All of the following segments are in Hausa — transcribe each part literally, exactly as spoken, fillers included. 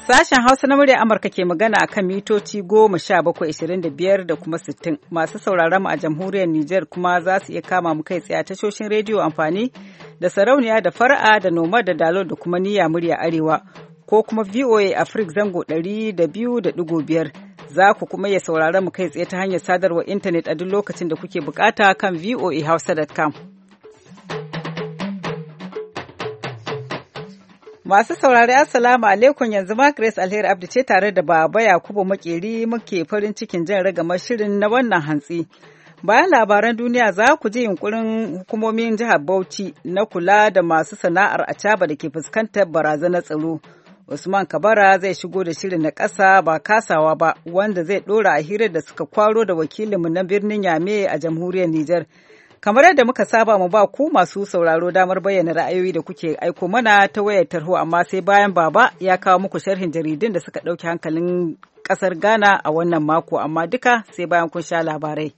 Sashen Hausa na murya Amurka ke magana a kan mitoci goma sha bakwai ishirin da biyar da kuma sittin. Masu sauraron mu a jamhuriyar Nijar kuma za su iya kama mu kai tsaye a tashoshin rediyo amfani da sarauniya da fara'a da noma da dalo da kuma niyya murya arewa ko kuma V O A Africa zango ɗari da biyu da ɗigo biyar. Za ku kuma iya sauraron mu kai tsaye ta hanyar sadarwar intanet a duk lokacin da kuke bukata kan v o a hausa dot com. Masu saurari Assalamu alaikum, yanzu ma Grace Alheri Abdi ce tare da Baba Yakubu Makeri muke farin cikin jan ragamar shirin na wannan hantsi. Bayan labaran duniya za ku ji yunkurin hukumomin jihar Bauchi na kula da masu sana'ar acaba da ke fuskantar barazanar tsaro. Usman Kabara zai shigo da shirin na ƙasa ba kasawa ba wanda zai ɗora a hirar da suka kwaro da wakilinmu na birnin Yame a jamhuriyar Nijar. Kamar yadda muka saba mu ba ku masu sauraro damar bayyana ra'ayoyi da kuke aiko mana ta wayar tarho, amma sai bayan Baba ya kawo muku sharhin jaridun da suka ɗauki hankalin ƙasar Ghana a wannan mako, amma duka sai bayan kun sha labarai.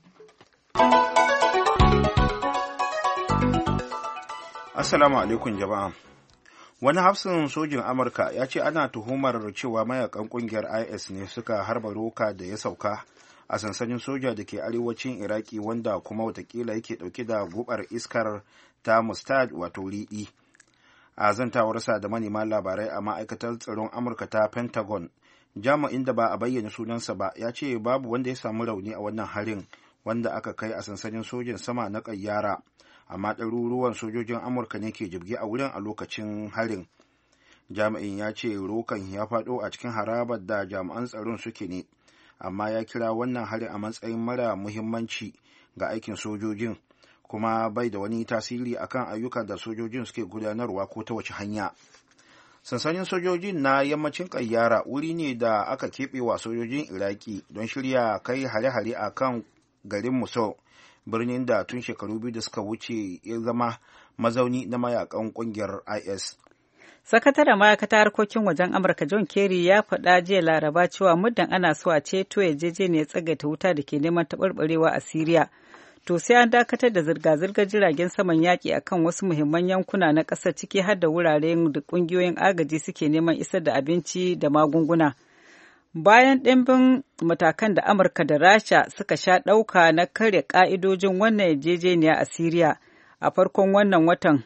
Assalamu alaikum jama'a. Wani hafsin sojin Amurka ya ce ana tuhumar cewa mayakan kungiyar I S ne suka harba roka da ya sauka a sansanin soja da ke arewacin Iraki, wanda kuma watakila yake dauke da gubar iskar ta mustard wato riɗi. A zantawarsa da manema labarai a ma'aikatar tsaron Amurka ta Pentagon, jami'in da ba a bayyana sunansa ba ya ce babu wanda ya samu rauni a wannan harin wanda aka kai a sansanin sojin sama na Kayyara, amma ɗaruruwan sojojin Amurka ne ke jibge a wurin a lokacin harin. Jami'in ya ce rokan ya faɗo a cikin harabar da jami'an tsaron suke ne, amma ya kira wannan harin a matsayin mara muhimmanci ga aikin sojojin, kuma bai da wani tasiri akan ayyukan da sojojin suke gudanarwa ko ta wace hanya. Sansanin sojojin na yammacin Kayyara wuri ne da aka keɓe wa sojojin Iraki don shirya kai hare-hare a kan garin Mosul, birnin da tun shekaru biyu da suka wuce ya zama mazauni na mayakan ƙungiyar I S. Sakataren ma'aikatar harkokin wajen Amurka John Kerry ya faɗa jiya Laraba cewa muddin ana so a ceto yarjejeniyar tsagaita wuta da ke neman taɓarɓarewa a Siriya, to sai an dakatar da zirga-zirgar jiragen saman yaƙi akan wasu muhimman yankuna na ƙasar, ciki har da wuraren da ƙungiyoyin agaji suke neman isar da abinci da magunguna. Bayan ɗimbin matakan da Amurka da Rasha suka sha ɗauka na karya ƙa'idojin wannan yarjejeniya a Siriya a farkon wannan watan,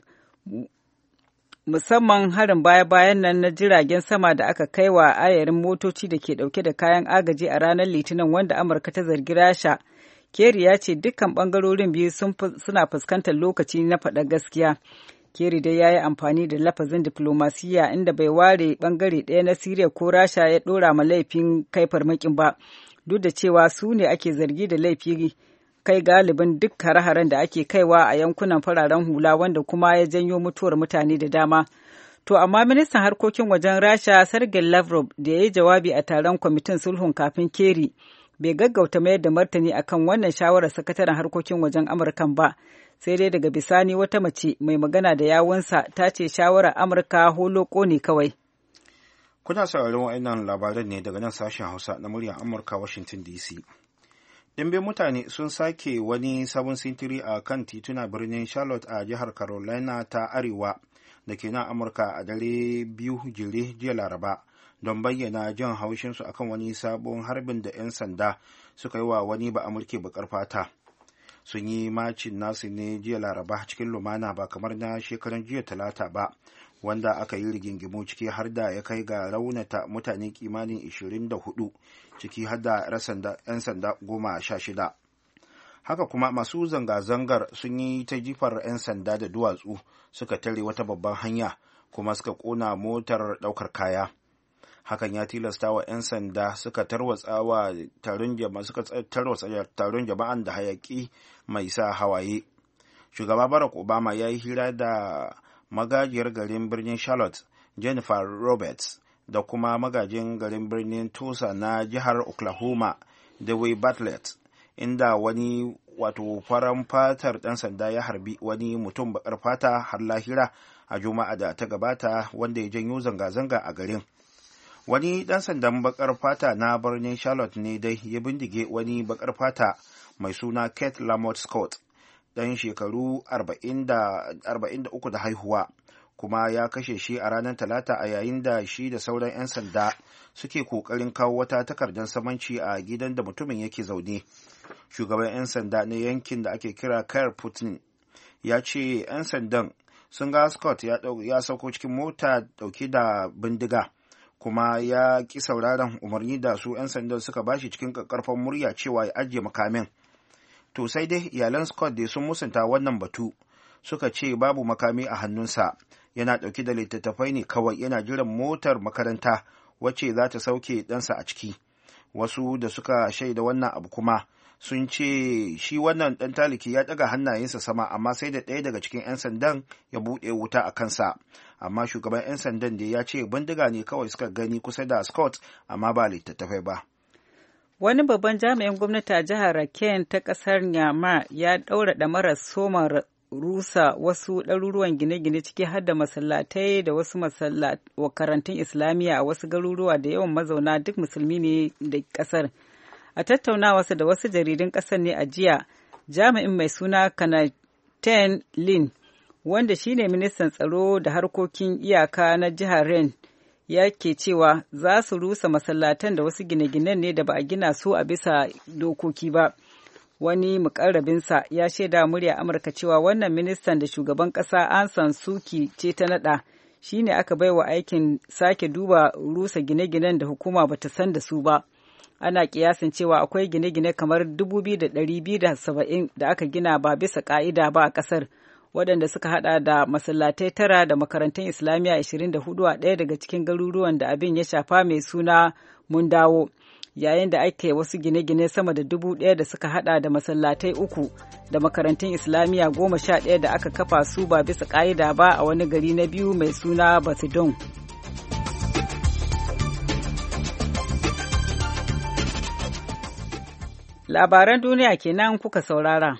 musamman harin baya-bayan nan na jiragen sama da aka kai wa ayarin motoci da ke ɗauke da kayan agaji a ranar Litinin, wanda Amurka ta zargi Rasha, Kerry ya ce dukkan ɓangarorin biyu suna fuskantar lokaci na faɗar gaskiya. Kerry dai ya yi amfani da lafazin diflomasiyya inda bai ware bangare ɗaya na Siriya ko Rasha ya ɗora ma laifin kai farmakin ba, duk da cewa su ne ake zargi da laifi kai galibin duk hare-haren da ake kaiwa a yankunan fararen hula, wanda kuma ya janyo mutuwar mutane da dama. To amma ministan harkokin wajen Rasha Sergei Lavrov da ya yi jawabi a taron kwamitin sulhun kafin Kerry bai gaggauta mayar da martani akan wannan shawarar sakataren harkokin wajen Amurkan ba. Sai dai daga bisani wata mace mai magana da yawunsa ta ce shawarar Amurka holoko ne kawai. Kuna sauraron wa'annan labaran ne daga nan sashen Hausa na muryar Amurka, Washington D C. Ɗimbin mutane sun sake wani sabon sintiri a kan tituna birnin Charlotte a jihar Carolina ta Arewa da ke nan Amurka a dare biyu jere jiya Laraba, don bayyana jan haushinsu akan wani sabon harbin da 'yan sanda suka yi wa wani ba Amurke baƙar fata. Sun yi macin nasu ne jiya Laraba cikin lumana, ba kamar na shekaran jiya Talata ba, wanda aka yi rigingimu ciki har da ya kai ga raunata mutane kimanin ishirin da hudu, ciki har da 'yan sanda goma sha shida. Haka kuma masu zanga-zangar sun yi ta jifar 'yan sanda da duwatsu, suka tare wata babban hanya kuma suka kona motar ɗaukar kaya. Hakan ya tilasta wa 'yan sanda suka tarwatsa wa taron jama'a suka tarwatsa taron jama'an da hayaki mai sa hawaye. Shugaba Barack Obama ya yi hira da magajiyar garin birnin Charlotte Jennifer Roberts da kuma magajin garin birnin Tulsa na jihar Oklahoma Dewey Bartlett, inda wani wato faran fatar ɗan sanda ya harbi wani mutum baƙar fata har lahira a Juma'a da ta gabata, wanda ya janyo zanga-zanga a garin. Wani ɗan sandan baƙar fata na birnin Charlotte ne dai ya bindige wani baƙar fata mai suna Kate Lamont Scott, ɗan shekaru arba'in da uku da haihuwa, kuma ya kashe shi a ranar talata a yayin da shi da sauran 'yan sanda suke kokarin kawo wata takardar samanci a gidan da mutumin yake zaune. Shugaban 'yan sanda na yankin da ake kira Kyle Putin ya ce 'yan sandan sun ga Scott ya, ya sauko cikin mota dauke da bindiga, kuma ya ki sauraron umarni da su 'yan sandan suka bashi cikin ƙarfafan murya cewa ya ajiye makamin. To sai dai iyalan Scott dai sun musanta wannan batu, suka ce babu makami a hannunsa, yana ɗauke da littattafai ne kawai, yana jiran motar makaranta wacce za ta sauke ɗansa a ciki. Wasu da suka shaida wannan abu kuma sun ce shi wannan ɗan taliki ya ɗaga hannayensa sama, amma sai da ɗaya daga cikin 'yan sandan ya buɗe wuta a kansa. Amma shugaban 'yan sandan da ya ce bindiga ne kawai suka gani kusa da Scott, amma ba littattafai ba. Wani babban jami'in gwamnati a jihar Rakhine ta ƙasar Myanmar ya ɗaura ɗamarar soma rusa wasu ɗaruruwan gine-gine ciki har da masallatai da wasu makarantun Islamiyya a wasu garuruwa da yawan mazauna duk musulmi ne da ƙasar. A tattaunawarsa da wasu jaridun ƙasar ne a jiya, jami'in mai suna Kanaten Lin, wanda shine ministan tsaro da harkokin iyaka na jihar Ren, ya ke cewa za su rusa masallatan da wasu gine-ginen ne da ba a gina su a bisa dokoki ba. Wani mukarrabinsa ya shaida murya Amurka cewa wannan ministan da shugaban ƙasa Aung San Suu Kyi ce ta naɗa shi ne aka baiwa aikin sake duba rusa gine-ginen da hukuma bata san da su ba. Ana kiyasin cewa akwai gine-gine kamar dubu biyu da ɗari biyu da saba'in da aka gina ba bisa ƙa'ida ba a ƙasar, waɗanda suka hada da masallatai tara da makarantun Islamiyya ashirin da hudu a ɗaya daga cikin garuruwan da abin ya shafa mai suna Mundawo, yayin da ake wasu gine-gine sama da dubu ɗaya da suka hada da masallatai uku da makarantun Islamiyya goma sha ɗaya da aka kafa su ba bisa ƙa'ida ba a wani gari na biyu mai suna Batidong. Labaran duniya kenan kuka saurara.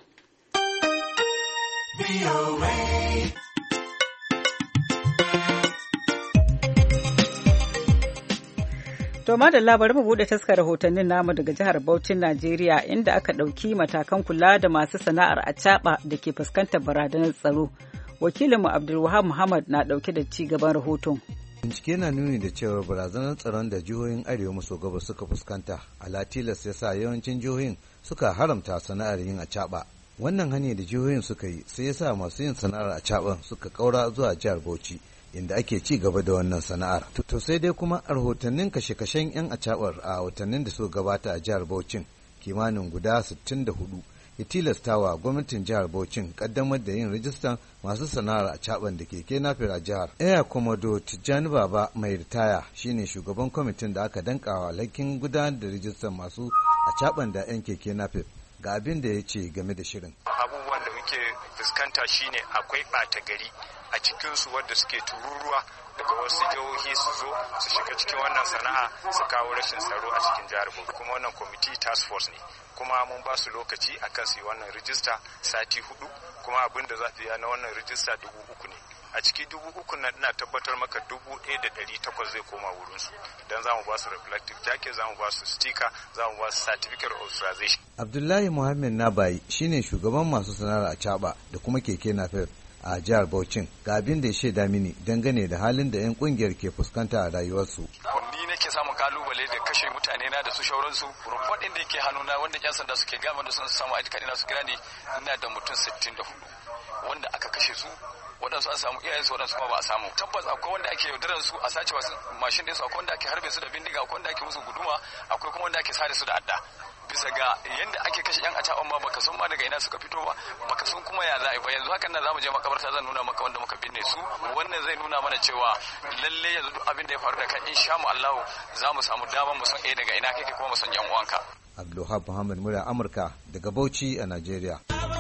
To madalla bari mu bude taskar rahotannin namu daga jihar Bauchin Najeriya, inda aka ɗauki matakan kula da masu sana'ar acaɓa da ke fuskantar barazanar tsaro. Wakilinmu Abdulwahab Muhammad na ɗauke da ci gaban rahoton. Bincike na nuni da cewar barazanar tsaron da jihohin arewa maso gabas suka fuskanta a latilas ya sa yawancin jihohin suka haramta sana'ar yin acaɓa. Wannan hanyar da jihohin suka yi sai ya sa masu yin sana'ar acaɓan suka kaura zuwa jihar Bauchi, inda ake ci gaba da wannan sana'ar. To sai dai kuma a rahotannin kashe-kashen 'yan acaɓar a watannin da suka gabata a jihar Bauchin kimanin guda sittin da hudu ya tilastawa gwamnatin jihar Bauchin kaddamar da yin rijistan masu sana'ar acaɓan da keke napep a jihar. Eya Komodo Tijjani Baba mai ritaya shine shugaban kwamitin da aka dankawa lakin gudanar da rijistan masu acaɓan da 'yan keke napep. Ga abin da ya ce game da shirin. Abubuwan da muke fuskanta shine akwai ɓata gari a cikinsu wadda suke tururuwa daga wasu jihohi su zo su shiga cikin wannan sana'a su kawo rashin tsaro a cikin jihar Bauchi. Kuma wannan kwamiti task force ne, kuma mun ba su lokaci akan su yi wannan rijista sati hudu, kuma abin da za su yi na wannan rijista dubu uku ne. A ciki dubu uku na ina tabbatar maka dubu ɗaya da ɗari takwas zai koma wurinsu, don za mu ba su reflective jacket, za mu ba su sticker, za mu ba su certificate of authorization. Abdullahi Muhammad Nabayi shine shugaban masu sana'ar acaɓa da kuma keke napep a jihar Bauchin. Ga abin da ya shaida mini dangane da halin da 'yan kungiyar ke fuskanta a rayuwarsu. Ni nake samun kalubale da kashe mutane na da su shauransu. Report ɗin da yake hannuna wanda 'yan sanda suke gama da sun samu aiki na su kira ni, ina da mutum sittin da hudu wanda aka kashe su, waɗansu an samu iyayensu, waɗansu kuma ba a samu. Tabbas akwai wanda ake yaudarar su a sace wasu mashin ɗinsu, akwai wanda ake harbe su da bindiga, akwai wanda ake musu guduma, akwai kuma wanda ake sare su da adda. Bisa ga yadda ake kashe yan acaɓan ma baka san ma daga ina suka fito ba, baka san kuma ya za a yi ba. Yanzu hakan nan zamu je makabarta, zan nuna maka wanda muka binne su. Wannan zai nuna mana cewa lalle yanzu duk abin da ya faru da kai insha Allah za mu samu damar mu san eh daga ina kake kuma mu san yan uwanka. Abdulwahab Muhammad murya Amurka daga Bauchi a Najeriya.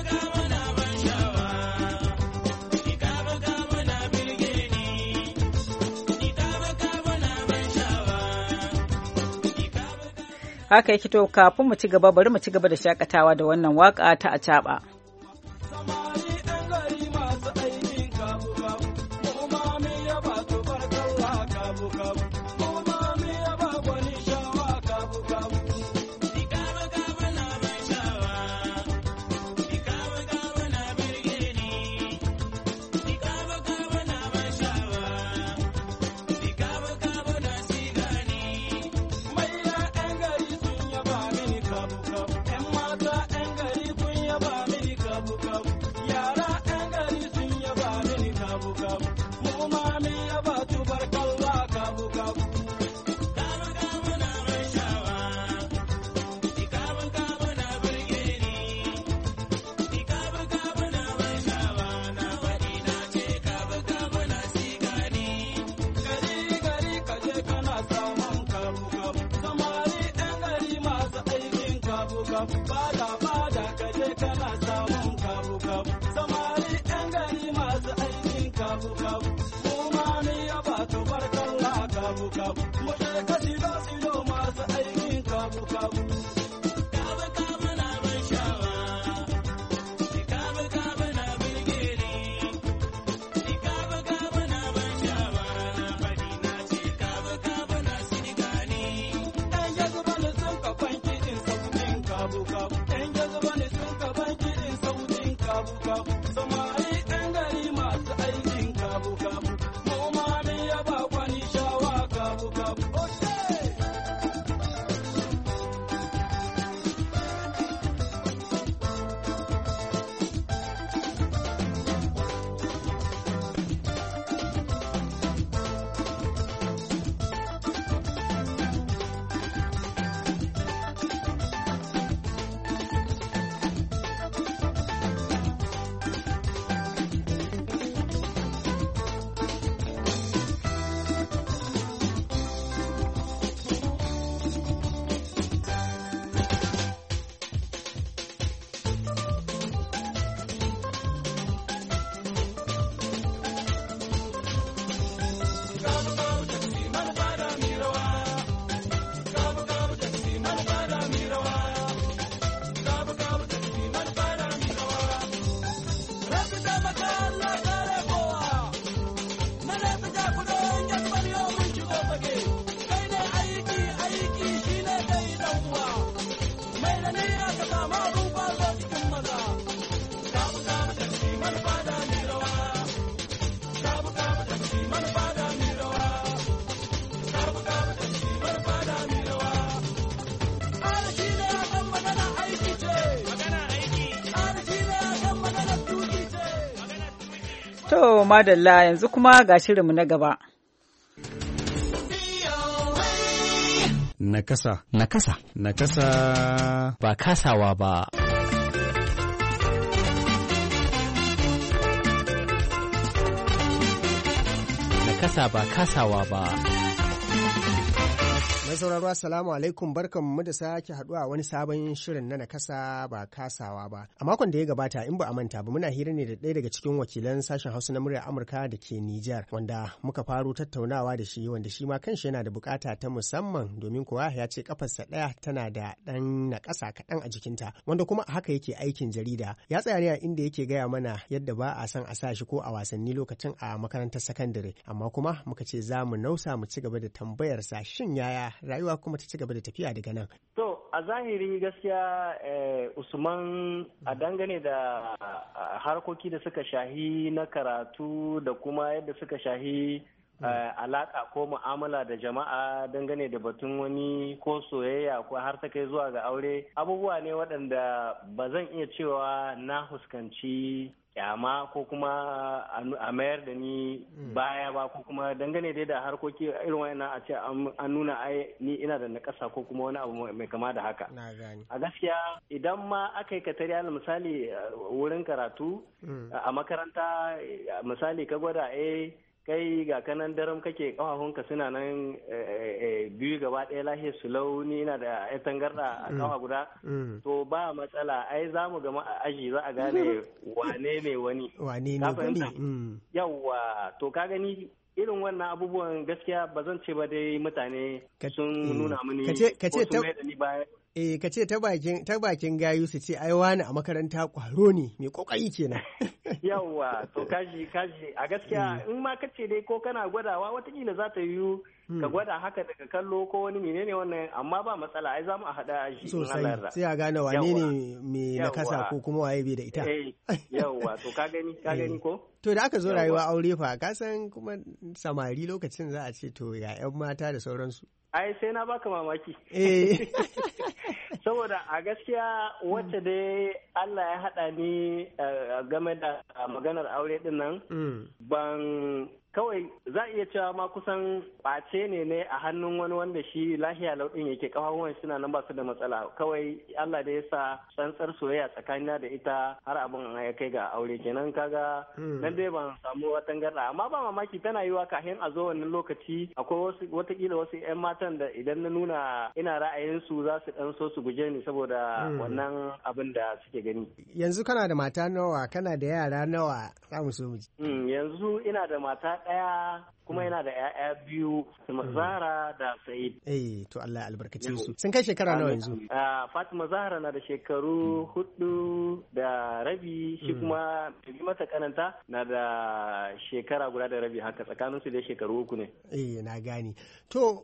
Haka yake, to kafin mu ci gaba bari mu ci gaba da shakatawa da wannan waka ta acaɓa. yara ɗan gari sun yaba mini kabu kabu mu ma mi yaba tubarkalla kabu kabu. Bada bada kaje kana samun kabu kabu samari ɗan gari masu aikin kabu kabu mu ma ni yaba tubarkalla kabu kabu mu je ka silo silo masu aikin kabu kabu. Kabu kabu na ban shawa, kabu kabu na birge ni, kabu kabu na ban shawa, na faɗi na ce kabu kabu na siga ni. Ɗan yanzu bani sun ka fanki in sautin kabu kabu, ɗan yanzu bani sun ka fanki in sautin kabu kabu, samari ɗan gari masu aikin kabu kabu, mu ma mi yaba kwani shawa kabu kabu. To, madalla yanzu kuma ga shirinmu na gaba. Nakasa. Nakasa. Nakasa. Ba kasawa ba. Nakasa ba kasawa ba. Mai sauraro assalamu alaikum barkanmu da sake haduwa a wani sabon shirin na nakasa ba kasawa ba. A makon da ya gabata in ba a manta ba muna hira ne da ɗaya daga cikin wakilan sashen Hausa na muryar Amurka da ke Nijar wanda muka faro tattaunawa da shi wanda shi ma kanshi yana da bukata ta musamman domin kuwa ya ce kafarsa ɗaya tana da ɗan nakasa kaɗan a jikinta wanda kuma haka yake aikin jarida. Ya tsaya ne a inda yake gaya mana yadda ba a son a sa shi ko a wasanni lokacin a makarantar sakandare amma kuma muka ce za mu nausa mu ci gaba da tambayarsa shin yaya rayuwa kuma ta ci gaba da tafiya daga nan. To a zahiri gaskiya eh, Usman a dangane da harkoki da suka shahi na karatu da kuma yadda suka shahi uh, alaka ko mu'amala da jama'a dangane da batun wani ko soyayya ko har ta kai zuwa ga aure abubuwa ne waɗanda ba zan iya cewa na fuskanci kyama ko kuma a mayar da ni baya ba ko kuma dangane dai da harkoki irin wannan a ce an nuna ai ni ina da nakasa ko kuma wani abu mai kama da haka. A gaskiya idan ma aka yi katari misali wurin karatu a makaranta misali ka gwada eh kai ga kanan daram kake kafafunka suna nan biyu gaba ɗaya lahiyar su launi na da ya tangarda a kafa guda to ba matsala ai za mu gama a aji za a gane wane ne wani wane ne wani yawwa to ka gani irin wannan abubuwan gaskiya ba zan ce ba dai mutane sun nuna mini ko sun mai da ni baya. Eh ka ce ta bakin ta bakin gayu su ce ai wani a makaranta kwaro ne mai kokari kenan. Yawwa to kaji kaji a gaskiya in ma kace dai ko kana gwadawa watakila za ta yiwu ka gwada haka daga kallo ko wani menene wannan amma ba matsala ai za mu a hada a shi sosai sai a gane wane ne mai nakasa ko kuma waye bai da ita. Yawwa to ka gani ka gani ko. To da aka zo rayuwa aure fa ka san kuma samari lokacin za a ce to ga 'yan mata da sauransu. Ai sai na baka mamaki. Eh. saboda a gaskiya wacce dai Allah ya haɗa ni game da maganar aure din nan ban kawai za a iya cewa ma kusan ɓace ne ne a hannun wani wanda shi lahiya lauɗin yake kafafuwan suna nan ba su da matsala kawai Allah da ya sa tsantsar soyayya tsakanina da ita har abin ya kai ga aure kenan kaga nan dai ban samu wata tangarɗa amma ba mamaki tana yiwa kafin a zo wannan lokaci akwai wasu watakila wasu 'yan matan da idan na nuna ina ra'ayin su za su dan so su guje ni saboda wannan abin da suke gani. Yanzu kana da mata nawa kana da yara nawa za mu so mu ji. Yanzu ina da mata ɗaya kuma yana da 'ya'ya biyu Zahra da Sa'id. Eh to Allah ya albarkace su. Sun kai shekara nawa yanzu? Fatima Zahra na da shekaru hudu da rabi shi kuma bi mata kananta na da shekara guda da rabi haka tsakanin su da shekaru uku ne. Eh na gane. To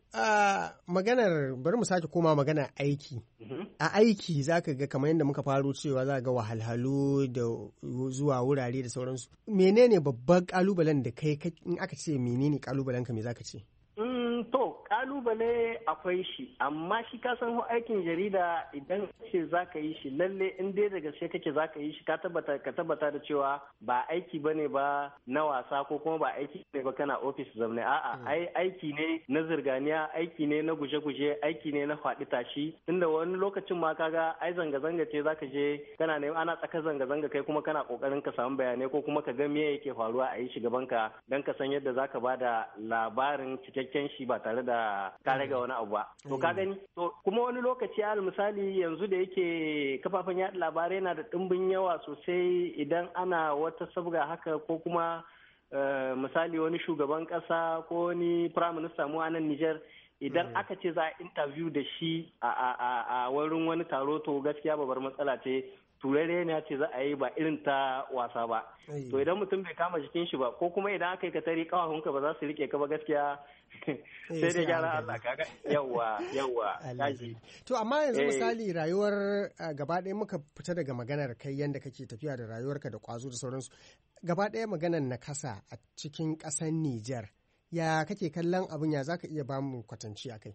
maganar bari mu sake koma maganar aiki. A aiki zaka ga kamar yadda muka faro cewa za ga wahalhalu da zuwa wurare da sauransu. Menene babban kalubalen da kai in aka ce menene kalubalen ka me zaka ce? Mm, to kalubale akwai shi amma shi ka san aikin jarida idan ce zaka yi shi lalle in dai da gaske kake zaka yi shi ka tabbata ka tabbata da cewa ba aiki bane ba na wasa ko kuma ba aiki ne ba kana office zamne a'a ai aiki ne na zirganiya aiki ne na guje-guje aiki ne na faɗi tashi tunda wani lokacin ma kaga ai zanga-zanga ce zaka je kana ne ana tsaka zanga-zanga kai kuma kana kokarin ka samu bayanai ko kuma ka ga me yake faruwa a yi shi gaban ka dan ka san yadda zaka bada labarin cikakken shi ba tare da ka rage wani abu ba to ka gani to kuma wani lokaci al misali yanzu da yake kafafen yaɗa labarai yana da ɗimbin yawa sosai idan ana wata sabga haka ko kuma misali wani shugaban ƙasa ko wani prime minister mu a nan Niger idan aka ce za a interview da shi a wurin wani taro to gaskiya babbar matsala ce turare ne ce za a yi ba irin ta wasa ba to idan mutum bai kama jikin shi ba ko kuma idan aka yi katari kawahunka ba za su rike ka ba gaskiya sai da gyara Allah kaga yawa yawa kaji to amma yanzu misali rayuwar gaba ɗaya muka fita daga maganar kai yanda kake tafiya da rayuwarka da kwazo da sauransu gaba ɗaya maganar nakasa a cikin ƙasar Nijar ya kake kallon abin ya zaka iya ba mu kwatanci akai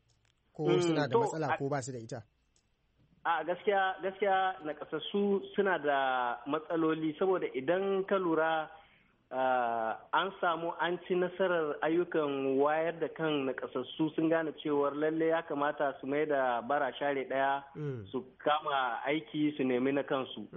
ko suna da matsala ko ba su da ita a gaskiya gaskiya nakasassu suna da matsaloli saboda idan ka lura an samu an ci nasarar ayyukan wayar da kan nakasassu sun gane cewar lalle ya kamata su mai da bara share daya su kama aiki su nemi na kansu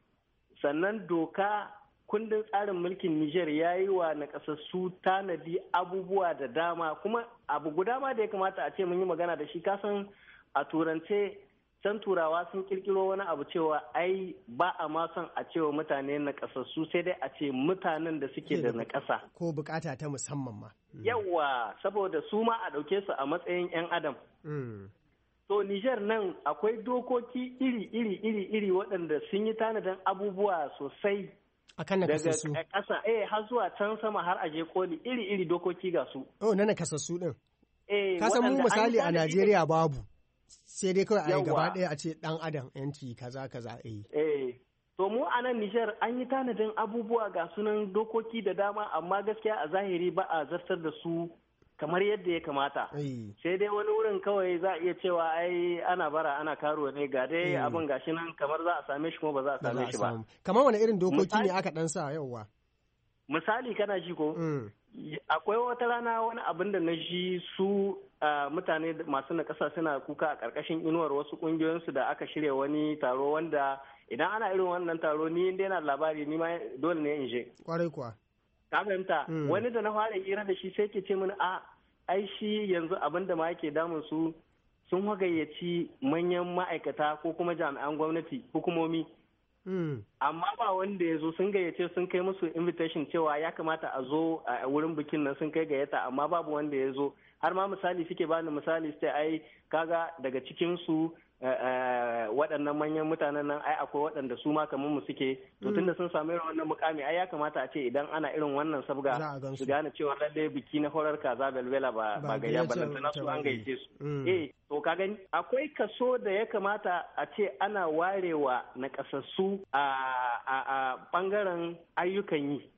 sannan doka kundin tsarin mulkin Nijar ya yi wa nakasassu tanadi abubuwa da dama kuma abu guda ma da ya kamata a ce mun yi magana da shi kasan a turance can turawa sun kirkiro wani abu cewa ai ba a ma son a cewa mutane na kasassu sai dai a ce mutanen da suke da na kasa ko bukata ta musamman ma yawa saboda su ma a dauke su a matsayin yan adam to Niger nan akwai dokoki iri iri iri iri waɗanda sun yi tanadin abubuwa sosai akan na kasassu daga ƙasa eh har zuwa can sama har aje koli iri iri dokoki ga su oh na na kasassu din eh ka san mu misali a Najeriya babu sai dai kawai a yi gaba ɗaya a ce ɗan adam yanci kaza kaza eh. Eh, to mu a nan Nijar an yi tanadin abubuwa ga sunan dokoki da dama amma gaskiya a zahiri ba a zartar da su kamar yadda ya kamata. Sai dai wani wurin kawai za a iya cewa ai ana bara ana karuwa ne ga dai abin gashi nan kamar za a same shi kuma ba za a same shi ba. Kamar wani irin dokoki ne aka ɗan sa yauwa. Misali kana ji ko? Akwai wata rana wani abin da na ji su Uh, mutane masu nakasa suna kuka a ƙarƙashin inuwar wasu ƙungiyoyinsu da aka shirya wani taro wanda idan ana irin wannan taro ni inda yana labari ni ma dole ne in je. Kwarai kuwa. Ka fahimta mm. wani da na fara hira da shi sai ke ce mini a ai shi yanzu abin da ma yake damun su sun gayyaci manyan ma'aikata ko kuma jami'an gwamnati hukumomi. Mm. Amma ba wanda ya zo sun gayyace sun kai musu invitation cewa ya kamata a zo a wurin bikin nan sun kai gayyata amma babu wanda ya zo. Har ma misali suke bani misali sai ai kaga daga cikin su waɗannan manyan mutanen nan ai akwai waɗanda su ma kamar mu suke to tunda sun samu irin wannan mukami ai ya kamata a ce idan ana irin wannan sabga su gane cewa lalle biki na horar kaza belbela ba ba gayya ba na su an gaice su eh to ka gani akwai kaso da ya kamata a ce ana warewa na kasassu a a bangaren ayyukan yi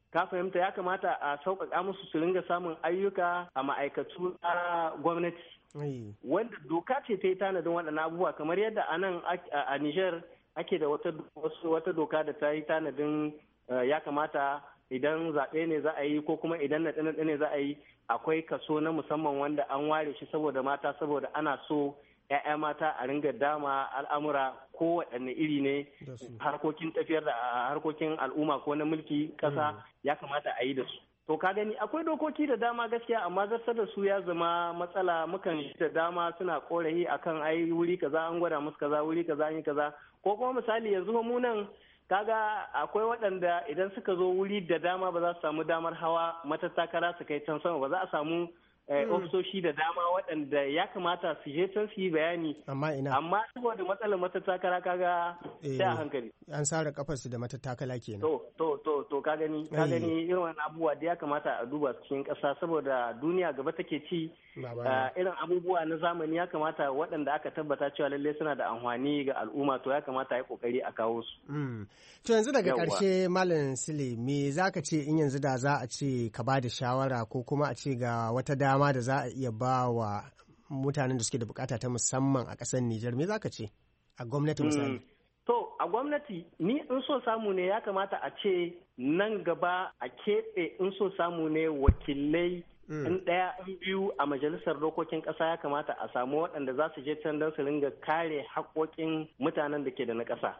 ka fahimta, ya kamata a sauƙaƙa musu su ringa samun ayyuka a ma'aikatu na gwamnati wanda doka ce ta yi tanadin waɗannan abubuwa, kamar yadda a nan a Niger ake da wata doka da ta yi tanadin ya kamata idan zaɓe ne za a yi ko kuma idan naɗe-naɗe ne za a yi, akwai kaso na musamman wanda an ware shi saboda mata, saboda ana so 'ya'ya mata a ringa dama al'amura ko waɗanne iri ne harkokin tafiyar da harkokin al'umma ko na mulki ƙasa ya kamata a yi da su. To ka gani akwai dokoki da dama gaskiya, amma zartar da su ya zama matsala. Mukan shi da dama suna korafi akan ai wuri kaza an gwada musu kaza, wuri kaza an yi kaza, ko kuma misali yanzu mu nan kaga akwai waɗanda idan suka zo wuri da dama ba za su samu damar hawa matattakala su kai can sama, ba za a samu ofisoshi da dama waɗanda ya kamata su je can su yi bayani, amma ina amma saboda matsalar matattakala kaga sai a hankali an sare kafar su da matattakala kenan. To to to to ka gani ka gani irin wannan abubuwa da ya kamata a duba cikin ƙasa, saboda duniya gaba take ci. Irin abubuwa na zamani ya kamata waɗanda aka tabbata cewa lallai suna da amfani ga al'umma, to ya kamata a yi kokari a kawo su. To yanzu daga ƙarshe Malam Sule, me za ka ce in yanzu da za a ce ka ba da shawara ko kuma a ce ga wata dama da za a iya ba wa mutanen da suke da bukata ta musamman a ƙasar Nijar, me za ka ce a gwamnati misali? To a gwamnati ni in so samu ne ya kamata a ce nan gaba a keɓe in so samu ne wakilai in ɗaya in biyu a majalisar dokokin ƙasa, ya kamata a samu waɗanda za su je can don su ringa kare haƙoƙin mutanen da ke da na ƙasa.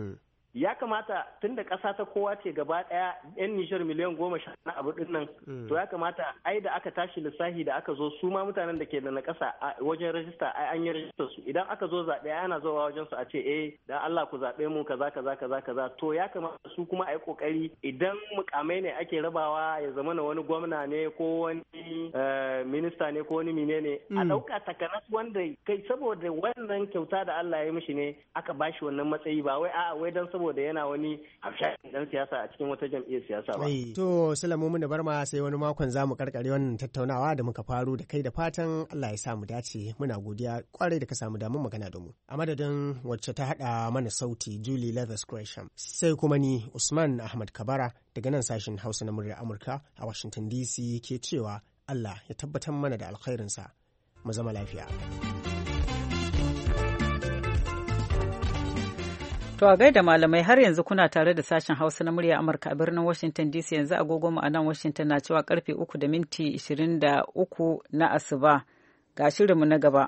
Ya kamata tun da ƙasa ta kowa ce gaba ɗaya 'yan Nijar miliyan goma sha na abu ɗin nan, to ya kamata ai da aka tashi lissafi da aka zo su ma mutanen da ke da na ƙasa a wajen rajista ai an yi rajistar su, idan aka zo zaɓe ana zuwa wajen su a ce eh dan Allah ku zaɓe mu kaza kaza kaza kaza, to ya kamata su kuma ai kokari idan mukamai ne ake rabawa ya zama na wani gwamna ne ko wani minista ne ko wani mine ne a ɗauka takanas wanda kai saboda wannan kyauta da Allah ya mishi ne aka bashi wannan matsayi, ba wai a'a wai dan saboda yana wani hafshakin dan siyasa a cikin wata jam'iyyar siyasa ba. To Sulamu mun da barma sai wani makon za mu karkare wannan tattaunawa da muka faro da kai, da fatan Allah ya sa mu dace. Muna godiya kwarai da ka samu damar magana da mu. A madadin wacce ta hada mana sauti Julie Leathers Gresham, sai kuma ni Usman Ahmad Kabara daga nan sashen Hausa na muryar Amurka a Washington D C ke cewa Allah ya tabbatar mana da alkhairinsa. Mu zama lafiya. To a gaida malamai, har yanzu kuna tare da sashen Hausa na murya Amurka a birnin Washington D C. Yanzu agogonmu a nan Washington na cewa karfe uku da minti ishirin da uku na asuba. Ga shirinmu na gaba.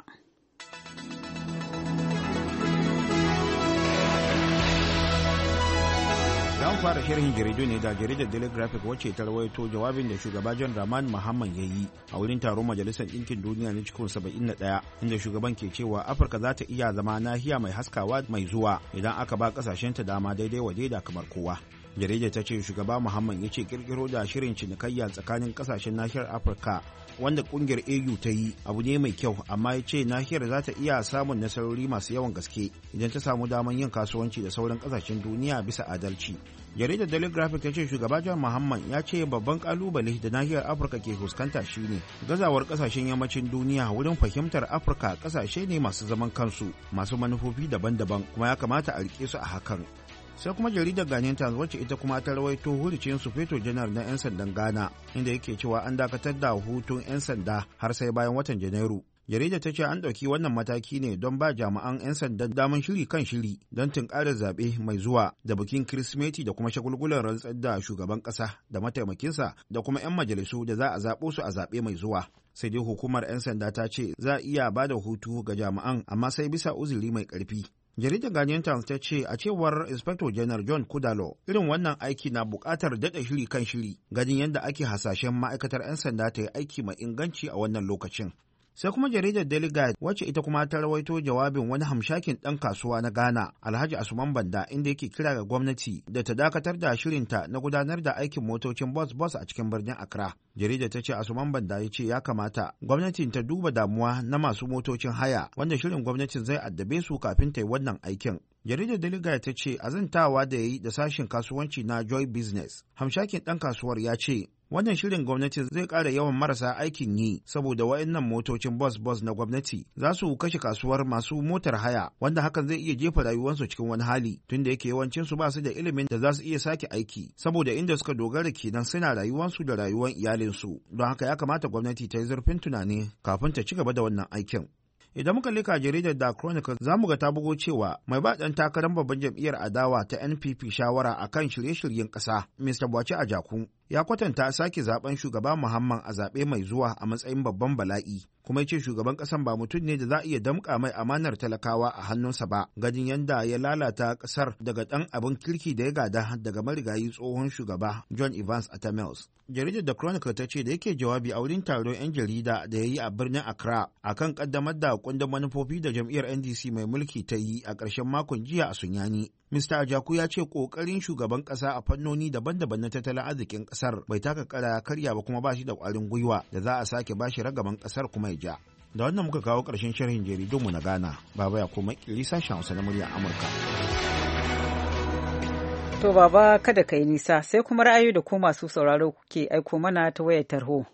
Zan fara shirin jaridu ne da jaridar Daily Graphic wacce ta rawaito jawabin da shugaba John Dramani Mahama ya yi a wurin taron Majalisar Ɗinkin Duniya na cikin saba'in da ɗaya, inda shugaban ke cewa Afirka za ta iya zama nahiya mai haskawa mai zuwa idan aka ba kasashenta dama daidai wa daida kamar kowa. Jaridar ta ce shugaba Muhammad ya ce kirkiro da shirin cinikayya tsakanin kasashen nahiyar Afirka wanda kungiyar A U ta yi abu ne mai kyau, amma ya ce nahiyar za ta iya samun nasarori masu yawan gaske idan ta samu daman yin kasuwanci da sauran kasashen duniya bisa adalci. Jaridar Daily Graphic ta ce shugaba John Muhammad ya ce babban kalubale da nahiyar Afirka ke fuskanta shine gazawar kasashen yammacin duniya wurin fahimtar Afirka kasashe ne masu zaman kansu, masu manufofi daban-daban, kuma ya kamata a rike su a hakan. Sai kuma jaridar Ghanaian Times wacce ita kuma ta rawaito hurucin sufeto janar na 'yan sandan Ghana, inda yake cewa an dakatar da hutun 'yan sanda har sai bayan watan Janairu. Jaridar ta ce an ɗauki wannan mataki ne don ba jami'an 'yan sandan daman shiri kan shiri don tunkarar zaɓe mai zuwa da bikin Kirsimeti da kuma shagulgulan rantsar da shugaban ƙasa da mataimakinsa da kuma 'yan majalisu da za a zaɓo su a zaɓe mai zuwa. Sai dai hukumar 'yan sanda ta ce za a iya ba da hutu ga jami'an, amma sai bisa uzuri mai ƙarfi. Jaridar Ghanaian Times ta ce a cewar Inspector General John Kudalo, irin wannan aiki na buƙatar daɗa shiri kan shiri ganin yadda ake hasashen ma'aikatar 'yan sanda ta yi aiki mai inganci a wannan lokacin. Sai kuma jaridar Daily Guide wacce ita kuma ta rawaito jawabin wani hamshakin ɗan kasuwa na Ghana, Alhaji Asuman Banda, inda yake kira ga gwamnati da ta dakatar da shirinta na gudanar da aikin motocin bus-bus a cikin birnin Accra. Jaridar ta ce Asuman Banda ya ce ya kamata gwamnatin ta duba damuwa na masu motocin haya wanda shirin gwamnatin zai addabe su kafin ta yi wannan aikin. Jaridar Deliga ta ce azantawa da ya yi da sashen kasuwanci na Joy Business, hamshakin ɗan kasuwar ya ce Wannan shirin gwamnati zai ƙara yawan marasa aikin yi saboda waɗannan motocin bus-bus na gwamnati za su kashe kasuwar masu motar haya, wanda hakan zai iya jefa rayuwarsu cikin wani hali, tunda yake yawancinsu ba su da ilimin da za su iya sake aiki, saboda inda suka dogara kenan suna rayuwarsu da rayuwar iyalinsu. Don haka ya kamata gwamnati ta yi zurfin tunani kafin ta ci gaba da wannan aikin. Idan muka leka jaridar da Chronicle za mu ga ta bugo cewa mai ba ɗan takarar babban jam'iyyar adawa ta N P P shawara a kan shirye-shiryen ƙasa, Mister Bwaci Ajaku, ya kwatanta sake zaben shugaba Muhammad a zaɓe mai zuwa a matsayin babban bala'i, kuma ya ce shugaban ƙasan ba mutum ne da za a iya damƙa mai amanar talakawa a hannunsa ba, ganin yadda ya lalata ƙasar daga ɗan abin kirki da ya gada daga marigayi tsohon shugaba John Evans Atta Mills. Jaridar da Chronicle ta ce da yake jawabi a wurin taron 'yan jarida da ya yi a birnin Accra akan ƙaddamar da kundin manufofi da jam'iyyar N D C mai mulki ta yi a ƙarshen makon jiya a Sunyani. Mister Ajaku ya ce ƙoƙarin shugaban ƙasa a fannoni daban-daban na tattalin arzikin ƙasar bai taka ƙara karya ba, kuma ba shi da ƙwarin gwiwa da za a sake ba shi ragaban ƙasar kuma ya ja. Da wannan muka kawo ƙarshen sharhin jaridunmu na Ghana. Baba ya kuma ƙiri sashen Hausa na muryar Amurka. To baba kada ka yi nisa, sai kuma ra'ayoyi da ku masu sauraro kuke aiko mana ta wayar tarho.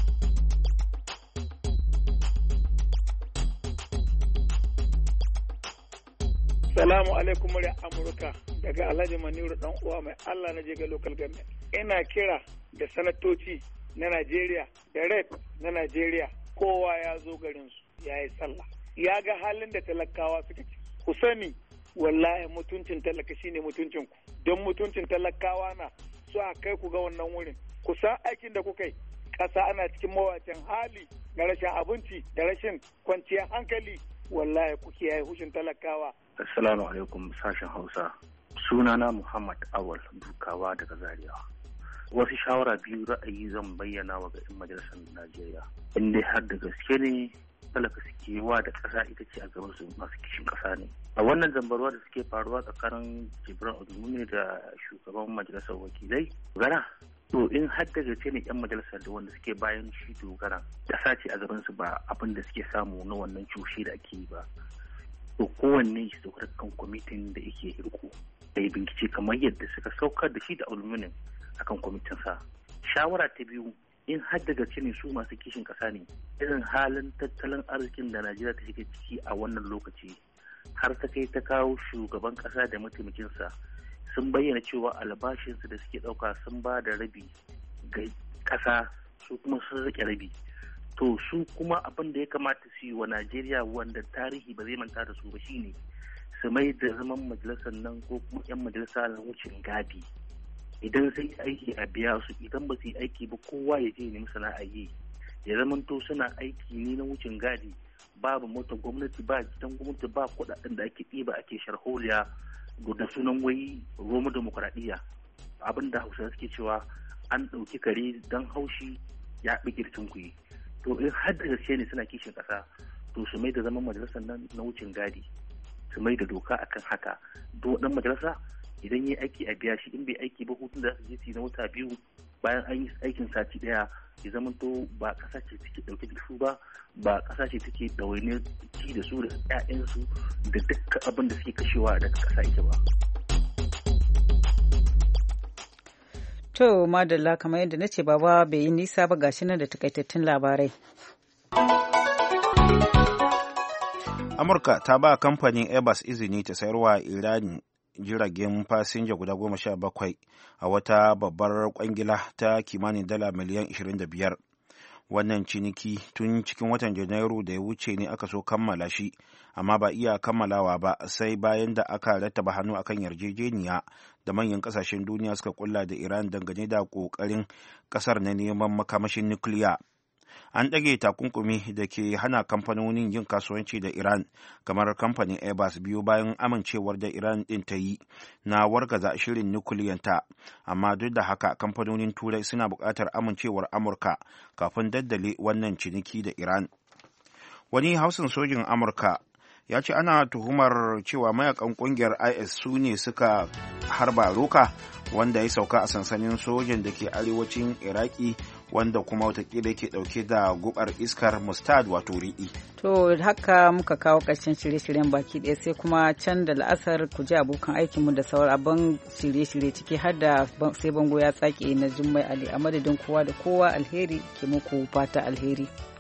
Salamu alaikum murya Amurka daga Alhaji Maniru dan uwa mai Allah na jega local government. Ina kira da sanatoci na Najeriya da rep na Najeriya, kowa ya zo garin su ya yi sallah. Ya ga halin da talakawa suka ci. Ku sani wallahi mutuncin talaka shine mutuncin ku. Don mutuncin talakawa na su a kai ku ga wannan wurin. Ku san aikin da kuka yi. Ƙasa ana cikin mawacin hali na rashin abinci da rashin kwanciyar hankali. Wallahi ku kiyaye hushin talakawa. Assalamu alaikum sashen Hausa. Sunana Muhammad Awal Dukawa daga Zaria. Wasu shawara biyu ra'ayi zan bayyana wa ga 'yan majalisar Najeriya. Inda har da gaske ne talaka suke wa da ƙasa ita ce a gaban su masu kishin ƙasa ne. A wannan zambarwa da suke faruwa tsakanin Jibran Odumuni da shugaban majalisar wakilai, gara to in har da gaske ne 'yan majalisar da wanda suke bayan shi dogara ƙasa ce a gaban su ba abin da suke samu na wannan cushe da ake yi ba. To kowanne shi saukar kan kwamitin da yake riko da ya bincike kamar yadda suka saukar da shi da aluminium akan kwamitin sa. Shawara ta biyu, in har da gaske ne su masu kishin kasa ne, irin halin tattalin arzikin da Najeriya ta shiga ciki a wannan lokaci har ta kai ta kawo shugaban kasa da mataimakinsa sun bayyana cewa albashinsu da suke dauka sun ba da rabi ga kasa, su kuma sun rike rabi. To su kuma abin da ya kamata su yi wa Najeriya wanda tarihi ba zai manta da su ba shine su mai da zaman majalisar nan ko kuma 'yan majalisa na wucin gadi. Idan sai aiki a biya su, idan ba su yi aiki ba kowa ya je nemi sana'a yi. Ya zamanto suna aiki ne na wucin gadi, babu mota gwamnati, ba gidan gwamnati, ba kuɗaɗen da ake ɗiba ake sharholiya da sunan wai Roma demokuraɗiyya. Abin da Hausa suke cewa an ɗauki kare don haushi ya ɓi girkin kuyi. To in har da gaske ne suna kishin ƙasa, to su mai da zaman majalisar nan na wucin gadi, su mai da doka akan haka. Do dan majalisa idan yi aiki a biya shi, in bai aiki ba hutun da su je na wata biyu bayan an yi aikin sati daya, ya zama to ba ƙasa ce take ɗauke da su ba, ba ƙasa ce take ɗawainiyar ci da su da ƴaƴansu da dukkan abin da suke kashewa daga ƙasa ita ba. To madalla, kamar yadda na ce baba bai yi nisa ba, gashi nan da takaitattun labarai. Amurka ta ba kamfanin Airbus izini ta sayarwa Iran jiragen fasinja guda goma sha bakwai a wata babbar kwangila ta kimanin dala miliyan ashirin da biyar. Wannan ciniki tun cikin watan Janairu da ya wuce ne aka so kammala shi, amma ba iya kammalawa ba sai bayan da aka rattaba hannu akan yarjejeniya da manyan kasashen duniya suka kulla da Iran dangane da kokarin kasar na neman makamashin nukiliya. An ɗage takunkumi da ke hana kamfanonin yin kasuwanci da Iran kamar kamfanin Airbus biyu bayan amincewar da Iran ɗin ta yi na wargaza shirin nukiliyanta, amma duk da haka kamfanonin Turai suna buƙatar amincewar Amurka kafin daddale wannan ciniki da Iran. Wani hausin sojin Amurka ya ce ana tuhumar cewa mayakan ƙungiyar I S su ne suka harba roka wanda ya sauka a sansanin sojan da ke arewacin Iraki wanda kuma watakila yake ɗauke da gubar iskar mustard wato riɗi. To haka muka kawo ƙarshen shirye-shiryen baki ɗaya sai kuma can da la'asar ku ji abokan aikinmu da sauran abin shirye-shirye ciki har da sai bango ya tsake na Jummai Ali a madadin kowa da kowa alheri ke muku fata alheri.